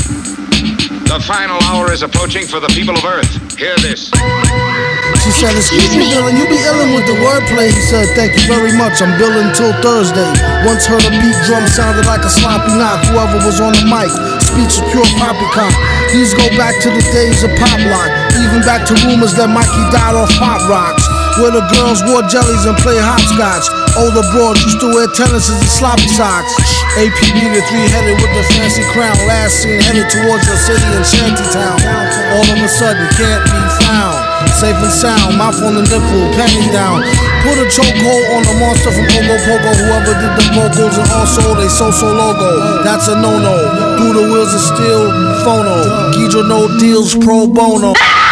The final hour is approaching for the people of Earth. Hear this. She said, excuse me, Dylan, you be illin' with the wordplay. He said, thank you very much, I'm billin' till Thursday. Once heard a beat drum sounded like a sloppy knock. Whoever was on the mic, speech was pure poppycock. These go back to the days of Pop Lock, even back to rumors that Mikey died off Pop Rocks, where the girls wore jellies and played hopscotch. Older broads used to wear tennises and sloppy socks. APB the three-headed with the fancy crown, last seen headed towards your city in Shantytown. All of a sudden can't be found, safe and sound, mouth on the nipple, panty down. Put a chokehold on the monster from Ogo Pogo. Whoever did the vocals and also they so-so logo, that's a no-no. Through the wheels of steel, phono, Guido no deals pro bono.